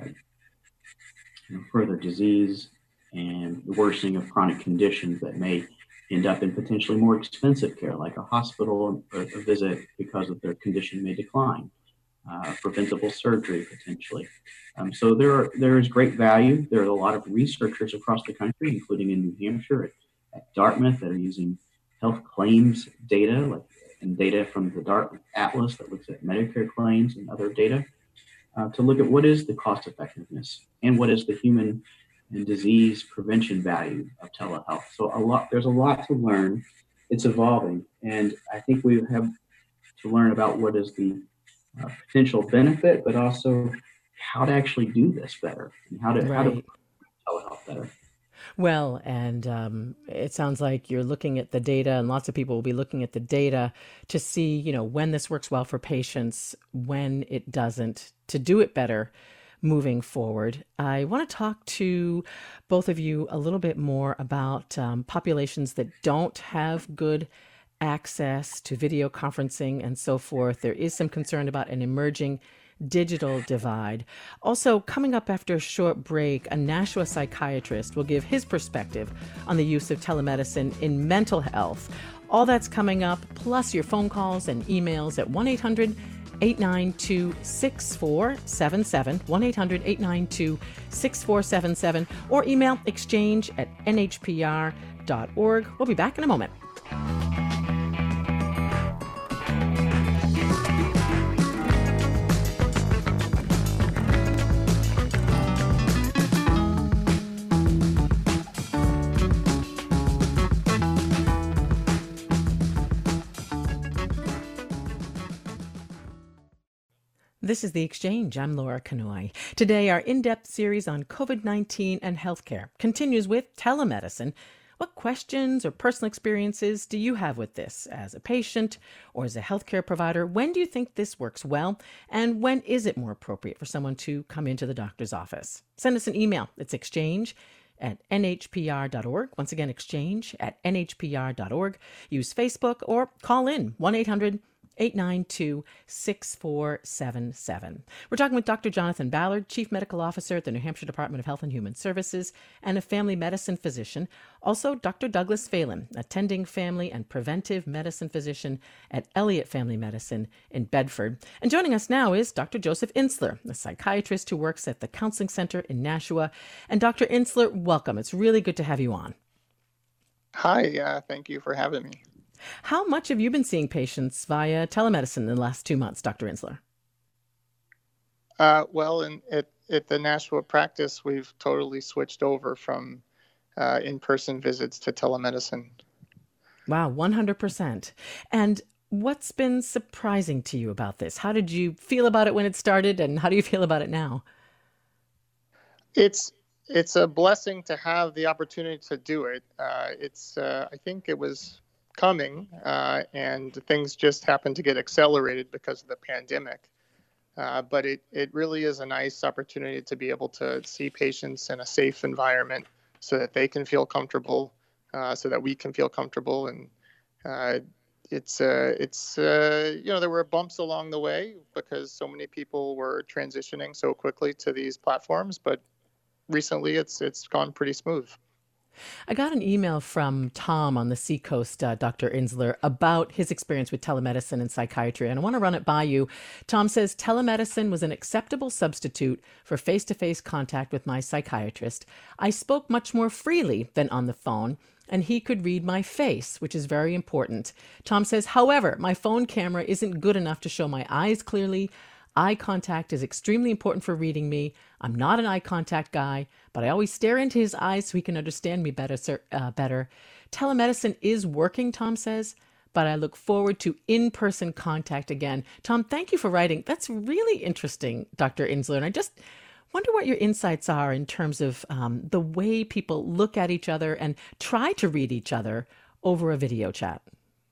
you know, further disease and the worsening of chronic conditions that may end up in potentially more expensive care, like a hospital or a visit because of their condition may decline, uh, preventable surgery potentially. Um, so there are, there is great value. There are a lot of researchers across the country, including in New Hampshire at, at Dartmouth, that are using health claims data like, and data from the Dartmouth Atlas that looks at Medicare claims and other data uh, to look at what is the cost effectiveness and what is the human and disease prevention value of telehealth. So a lot, there's a lot to learn. It's evolving, and I think we have to learn about what is the uh, potential benefit, but also how to actually do this better and how to Right. how to telehealth better. Well, and um, it sounds like you're looking at the data, and lots of people will be looking at the data to see, you know, when this works well for patients, when it doesn't, to do it better moving forward. I want to talk to both of you a little bit more about um, populations that don't have good access to video conferencing and so forth. There is some concern about an emerging digital divide. Also, coming up after a short break, a Nashua psychiatrist will give his perspective on the use of telemedicine in mental health. All that's coming up, plus your phone calls and emails at one eight hundred eight nine two, six four seven seven, one eight hundred, eight nine two, six four seven seven, or email exchange at n h p r dot org. We'll be back in a moment. This is The Exchange. I'm Laura Kanoy. Today, our in-depth series on COVID nineteen and healthcare continues with telemedicine. What questions or personal experiences do you have with this as a patient or as a healthcare provider? When do you think this works well? And when is it more appropriate for someone to come into the doctor's office? Send us an email. It's exchange at n h p r dot org. Once again, exchange at n h p r dot org. Use Facebook or call in one eight hundred, eight nine two, six four seven seven. We're talking with Doctor Jonathan Ballard, Chief Medical Officer at the New Hampshire Department of Health and Human Services and a family medicine physician. Also, Doctor Douglas Phelan, attending family and preventive medicine physician at Elliott Family Medicine in Bedford. And joining us now is Doctor Joseph Insuler, a psychiatrist who works at the Counseling Center in Nashua. And Doctor Insuler, welcome. It's really good to have you on. Hi, uh, thank you for having me. How much have you been seeing patients via telemedicine in the last two months, Doctor Insuler? Uh, well, in, at, at the Nashua practice, we've totally switched over from uh, in-person visits to telemedicine. Wow, one hundred percent. And what's been surprising to you about this? How did you feel about it when it started, and how do you feel about it now? It's it's a blessing to have the opportunity to do it. Uh, it's uh, I think it was coming, uh, and things just happened to get accelerated because of the pandemic. Uh, but it, it really is a nice opportunity to be able to see patients in a safe environment so that they can feel comfortable, uh, so that we can feel comfortable. And uh, it's, uh, it's uh, you know, there were bumps along the way because so many people were transitioning so quickly to these platforms, but recently it's it's gone pretty smooth. I got an email from Tom on the Seacoast, uh, Doctor Insuler, about his experience with telemedicine and psychiatry, and I want to run it by you. Tom says, telemedicine was an acceptable substitute for face-to-face contact with my psychiatrist. I spoke much more freely than on the phone, and he could read my face, which is very important. Tom says, however, my phone camera isn't good enough to show my eyes clearly. Eye contact is extremely important for reading me. I'm not an eye contact guy, but I always stare into his eyes so he can understand me better. Sir, uh, better. Telemedicine is working, Tom says, but I look forward to in-person contact again. Tom, thank you for writing. That's really interesting, Doctor Insuler. And I just wonder what your insights are in terms of um, the way people look at each other and try to read each other over a video chat.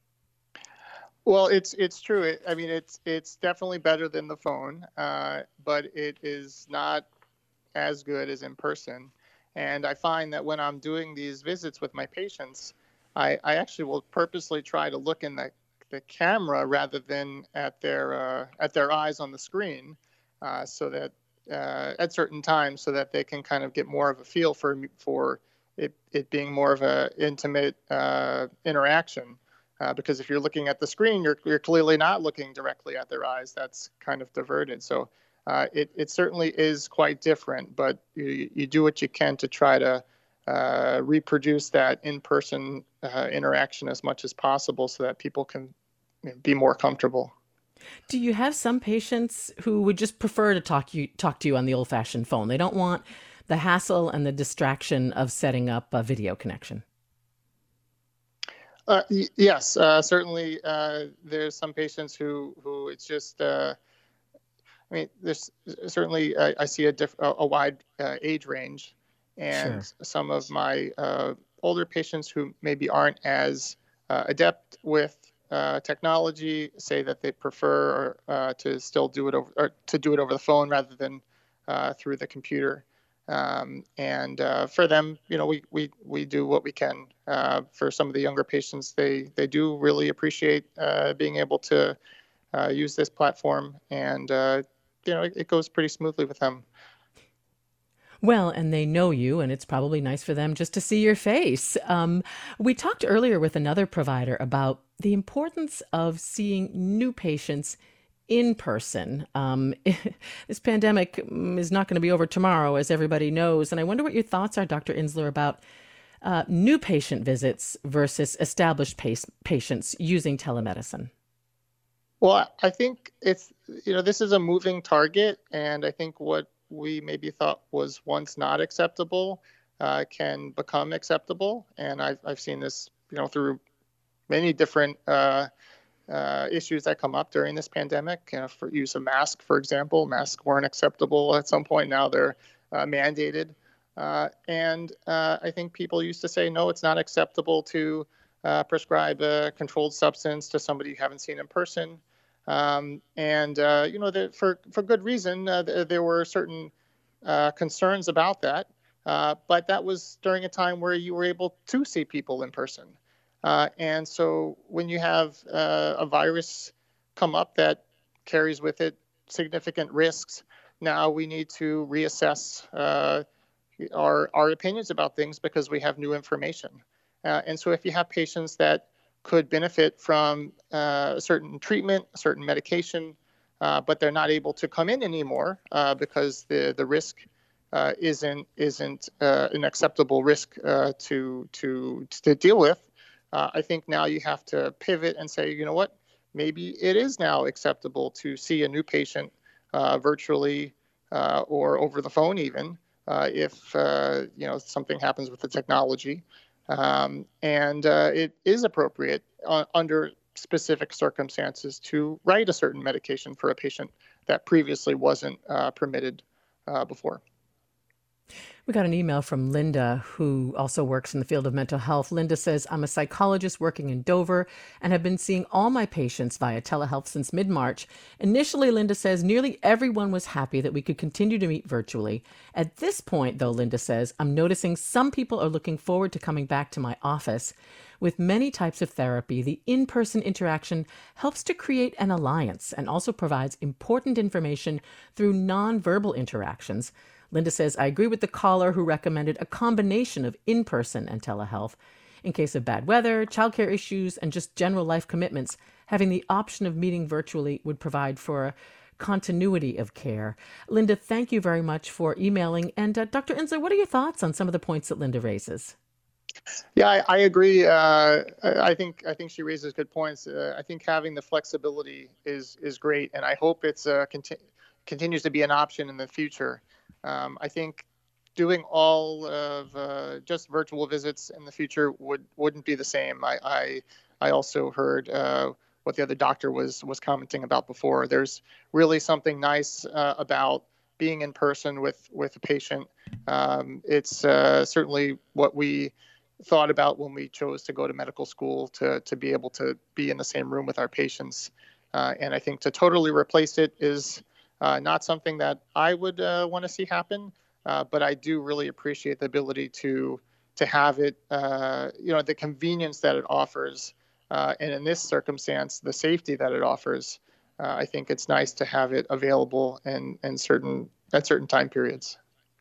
Well, it's it's true. It, I mean, it's it's definitely better than the phone, uh, but it is not as good as in person. And I find that when I'm doing these visits with my patients, I, I actually will purposely try to look in the, the camera rather than at their uh, at their eyes on the screen, uh, so that uh, at certain times, so that they can kind of get more of a feel for for it, it being more of a intimate uh, interaction. Uh, because if you're looking at the screen, you're you're clearly not looking directly at their eyes. That's kind of diverted. So uh, it it certainly is quite different. But you you do what you can to try to uh, reproduce that in-person uh, interaction as much as possible, so that people can you know, be more comfortable. Do you have some patients who would just prefer to talk you talk to you on the old-fashioned phone? They don't want the hassle and the distraction of setting up a video connection. Uh, y- yes, uh, certainly. Uh, there's some patients who, who it's just. Uh, I mean, there's certainly uh, I see a diff- a, a wide uh, age range, and Sure. some of my uh, older patients who maybe aren't as uh, adept with uh, technology say that they prefer uh, to still do it over or to do it over the phone rather than uh, through the computer. Um, and uh, for them, you know, we, we, we do what we can. Uh, for some of the younger patients, they, they do really appreciate uh, being able to uh, use this platform. And, uh, you know, it, it goes pretty smoothly with them. Well, and they know you, and it's probably nice for them just to see your face. Um, we talked earlier with another provider about the importance of seeing new patients in person. Um, this pandemic is not going to be over tomorrow, as everybody knows. And I wonder what your thoughts are, Doctor Insler, about uh, new patient visits versus established pace- patients using telemedicine. Well, I think it's, you know, this is a moving target. And I think what we maybe thought was once not acceptable uh, can become acceptable. And I've, I've seen this, you know, through many different uh, uh, issues that come up during this pandemic. You know, for use of masks, for example, masks weren't acceptable at some point. Now they're uh, mandated. Uh, and uh, I think people used to say, no, it's not acceptable to uh, prescribe a controlled substance to somebody you haven't seen in person. Um, and, uh, you know, the, for, for good reason, uh, th- there were certain uh, concerns about that. Uh, but that was during a time where you were able to see people in person. Uh, and so when you have uh, a virus come up that carries with it significant risks, now we need to reassess uh, our, our opinions about things because we have new information. Uh, and so if you have patients that could benefit from uh, a certain treatment, a certain medication, uh, but they're not able to come in anymore uh, because the, the risk uh, isn't isn't uh, an acceptable risk uh, to to to deal with. Uh, I think now you have to pivot and say, you know what, maybe it is now acceptable to see a new patient uh, virtually uh, or over the phone even uh, if uh, you know something happens with the technology. Um, and uh, it is appropriate uh, under specific circumstances to write a certain medication for a patient that previously wasn't uh, permitted uh, before. We got an email from Linda, who also works in the field of mental health. Linda says, I'm a psychologist working in Dover and have been seeing all my patients via telehealth since mid-March. Initially, Linda says, nearly everyone was happy that we could continue to meet virtually. At this point, though, Linda says, I'm noticing some people are looking forward to coming back to my office. With many types of therapy, the in-person interaction helps to create an alliance and also provides important information through nonverbal interactions. Linda says, I agree with the caller who recommended a combination of in-person and telehealth. In case of bad weather, childcare issues, and just general life commitments, having the option of meeting virtually would provide for a continuity of care. Linda, thank you very much for emailing. And uh, Doctor Insler, what are your thoughts on some of the points that Linda raises? Yeah, I, I agree. Uh, I think I think she raises good points. Uh, I think having the flexibility is is great, and I hope it's uh, conti- continues to be an option in the future. Um, I think doing all of uh, just virtual visits in the future would wouldn't be the same. I I, I also heard uh, what the other doctor was was commenting about before. There's really something nice uh, about being in person with with a patient. Um, it's uh, certainly what we thought about when we chose to go to medical school, to to be able to be in the same room with our patients. Uh, and I think to totally replace it is Uh, not something that I would uh, want to see happen, uh, but I do really appreciate the ability to to have it, uh, you know, the convenience that it offers, uh, and in this circumstance, the safety that it offers. Uh, I think it's nice to have it available in, in certain at certain time periods.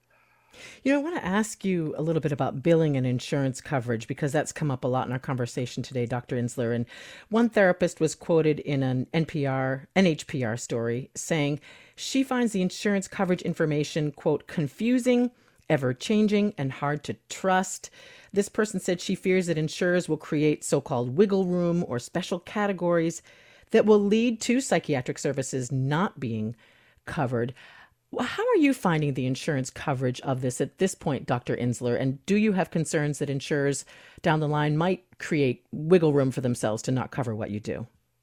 You know, I want to ask you a little bit about billing and insurance coverage because that's come up a lot in our conversation today, Doctor Insler. And one therapist was quoted in an N P R, N H P R story saying she finds the insurance coverage information, quote, confusing, ever-changing, and hard to trust. This person said she fears that insurers will create so-called wiggle room or special categories that will lead to psychiatric services not being covered. How are you finding the insurance coverage of this at this point, Doctor Insler? And do you have concerns that insurers down the line might create wiggle room for themselves to not cover what you do?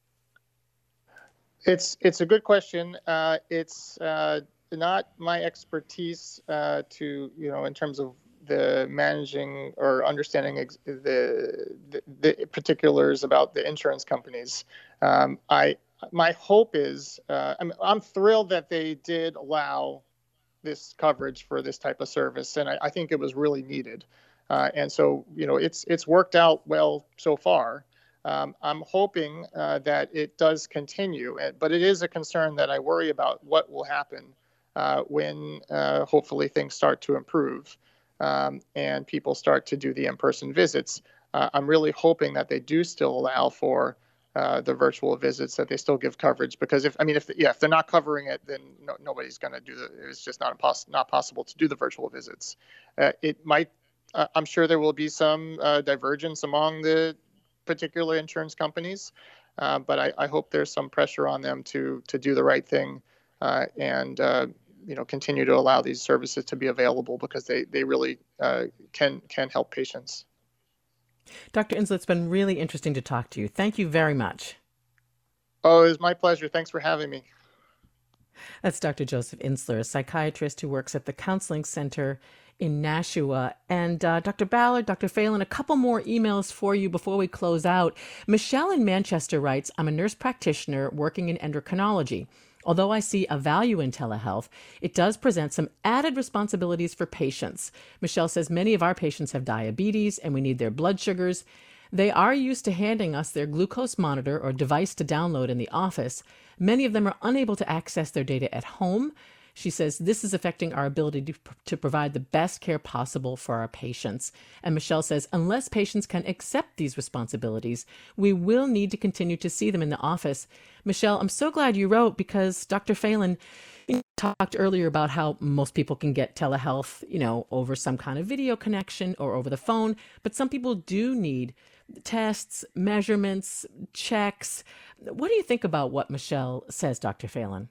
It's it's a good question. Uh, it's uh, not my expertise uh, to, you know, in terms of the managing or understanding ex- the, the the particulars about the insurance companies. Um, I my hope is uh, I'm I'm thrilled that they did allow this coverage for this type of service, and I, I think it was really needed. Uh, and so, you know, it's it's worked out well so far. Um, I'm hoping uh, that it does continue, but it is a concern that I worry about what will happen uh, when uh, hopefully things start to improve um, and people start to do the in-person visits. Uh, I'm really hoping that they do still allow for uh, the virtual visits, that they still give coverage. Because if I mean, if yeah, if they're not covering it, then no, nobody's going to do the. It's just not impos- not possible to do the virtual visits. Uh, it might. Uh, I'm sure there will be some uh, divergence among the particular insurance companies, uh, but I, I hope there's some pressure on them to to do the right thing uh, and uh, you know continue to allow these services to be available, because they they really uh, can can help patients. Doctor Insler, it's been really interesting to talk to you. Thank you very much. Oh, it was my pleasure. Thanks for having me. That's Doctor Joseph Insler, a psychiatrist who works at the Counseling Center in Nashua. And uh, Doctor Ballard, Doctor Phelan, a couple more emails for you before we close out. Michelle in Manchester writes, I'm a nurse practitioner working in endocrinology. Although I see a value in telehealth, it does present some added responsibilities for patients. Michelle says many of our patients have diabetes and we need their blood sugars. They are used to handing us their glucose monitor or device to download in the office. Many of them are unable to access their data at home. She says this is affecting our ability to, to provide the best care possible for our patients. And Michelle says, unless patients can accept these responsibilities, we will need to continue to see them in the office. Michelle, I'm so glad you wrote, because Doctor Phelan talked earlier about how most people can get telehealth, you know, over some kind of video connection or over the phone, but some people do need tests, measurements, checks. What do you think about what Michelle says, Doctor Phelan?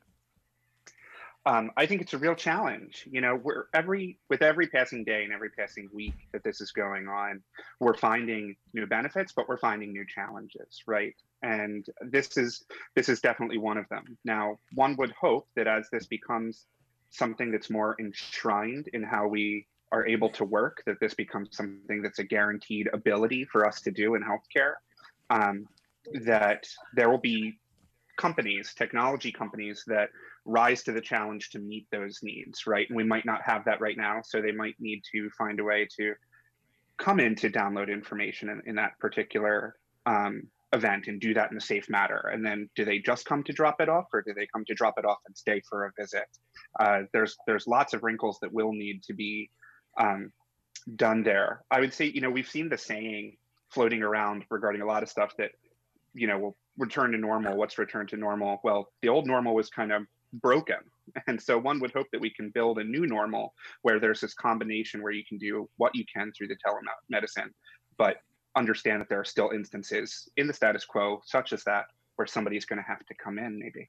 Um, I think it's a real challenge. You know, we're every with every passing day and every passing week that this is going on, we're finding new benefits, but we're finding new challenges, right? And this is this is definitely one of them. Now, one would hope that as this becomes something that's more enshrined in how we are able to work, that this becomes something that's a guaranteed ability for us to do in healthcare, um, that there will be companies, technology companies that rise to the challenge to meet those needs, right? And we might not have that right now, so they might need to find a way to come in to download information in, in that particular um, event and do that in a safe manner. And then do they just come to drop it off, or do they come to drop it off and stay for a visit? Uh, there's there's lots of wrinkles that will need to be um, done there. I would say, you know, we've seen the saying floating around regarding a lot of stuff that, you know, will return to normal. What's return to normal? Well, the old normal was kind of broken. And so one would hope that we can build a new normal where there's this combination where you can do what you can through the telemedicine, but understand that there are still instances in the status quo, such as that, where somebody's going to have to come in maybe.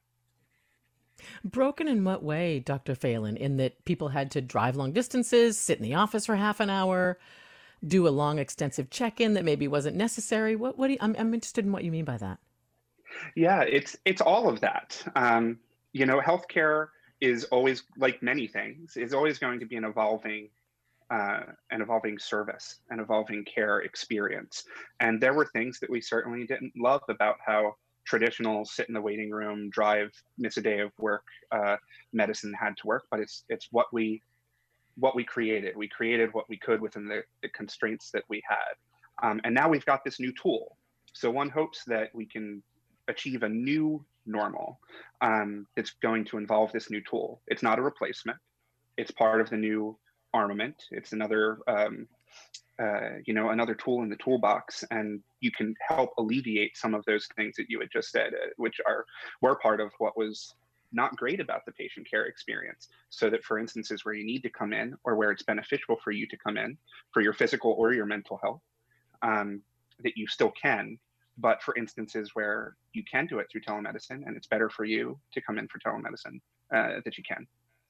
Broken in what way, Doctor Phelan? In that people had to drive long distances, sit in the office for half an hour, do a long, extensive check-in that maybe wasn't necessary. What? What do you, I'm, I'm interested in what you mean by that. Yeah, it's it's all of that. Um, you know, healthcare is always, like many things, is always going to be an evolving, uh, an evolving service, an evolving care experience. And there were things that we certainly didn't love about how traditional sit in the waiting room, drive, miss a day of work, uh, medicine had to work. But it's it's what we what we created. We created what we could within the, the constraints that we had. Um, and now we've got this new tool. So one hopes that we can achieve a new normal um, that's going to involve this new tool. It's not a replacement. It's part of the new armament. It's another, um, uh, you know, another tool in the toolbox, and you can help alleviate some of those things that you had just said, uh, which are were part of what was not great about the patient care experience. So that for instances where you need to come in, or where it's beneficial for you to come in for your physical or your mental health, um, that you still can. But for instances where you can do it through telemedicine and it's better for you to come in for telemedicine, uh, that you can.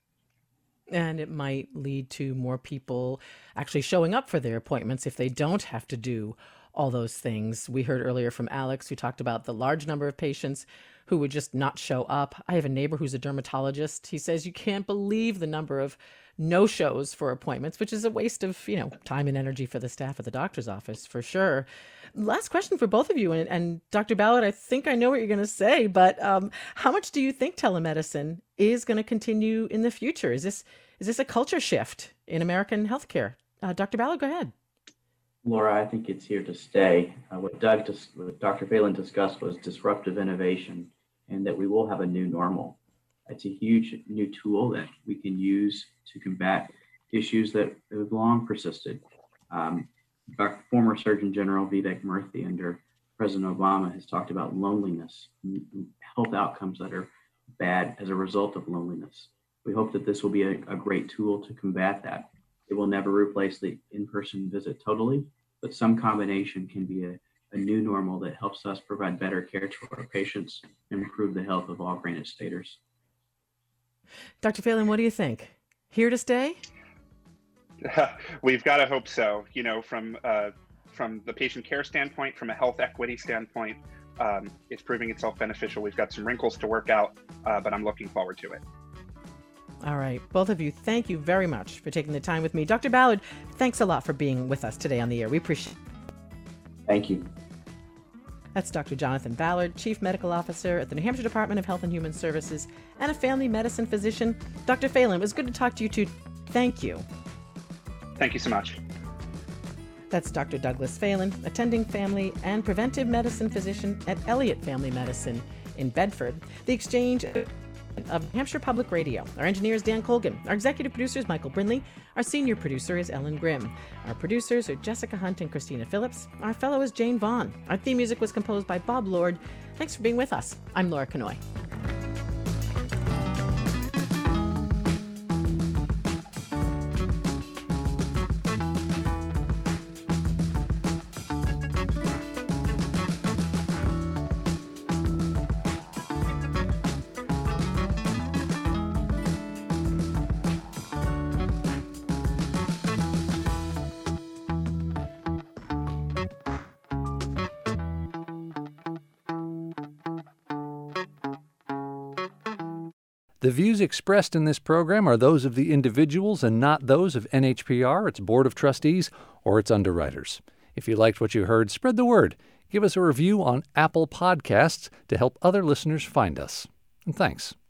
And it might lead to more people actually showing up for their appointments if they don't have to do all those things. We heard earlier from Alex, who talked about the large number of patients who would just not show up. I have a neighbor who's a dermatologist. He says you can't believe the number of no-shows for appointments, which is a waste of, you know, time and energy for the staff at the doctor's office, for sure. Last question for both of you. And, and Doctor Ballard, I think I know what you're going to say, but um, how much do you think telemedicine is going to continue in the future? Is this is this a culture shift in American healthcare? Uh, Doctor Ballard, go ahead. Laura, I think it's here to stay. Uh, what Doug, dis- what Doctor Phelan discussed was disruptive innovation, and that we will have a new normal. It's a huge new tool that we can use to combat issues that have long persisted. Um, our former Surgeon General Vivek Murthy, under President Obama has talked about loneliness, health outcomes that are bad as a result of loneliness. We hope that this will be a, a great tool to combat that. It will never replace the in-person visit totally, but some combination can be a, a new normal that helps us provide better care to our patients and improve the health of all Granite Staters. Doctor Phelan, what do you think? Here to stay? We've got to hope so. You know, from uh, from the patient care standpoint, from a health equity standpoint, um, it's proving itself beneficial. We've got some wrinkles to work out, uh, but I'm looking forward to it. All right. Both of you, thank you very much for taking the time with me. Doctor Ballard, thanks a lot for being with us today on the air. We appreciate it. Thank you. That's Doctor Jonathan Ballard, Chief Medical Officer at the New Hampshire Department of Health and Human Services and a family medicine physician. Doctor Phelan, it was good to talk to you too. Thank you. Thank you so much. That's Doctor Douglas Phelan, attending family and preventive medicine physician at Elliott Family Medicine in Bedford. The Exchange of New Hampshire Public Radio. Our engineer is Dan Colgan. Our executive producer is Michael Brindley. Our senior producer is Ellen Grimm. Our producers are Jessica Hunt and Christina Phillips. Our fellow is Jane Vaughn. Our theme music was composed by Bob Lord. Thanks for being with us. I'm Laura Kanoy. The views expressed in this program are those of the individuals and not those of N H P R, its Board of Trustees, or its underwriters. If you liked what you heard, spread the word. Give us a review on Apple Podcasts to help other listeners find us. And thanks.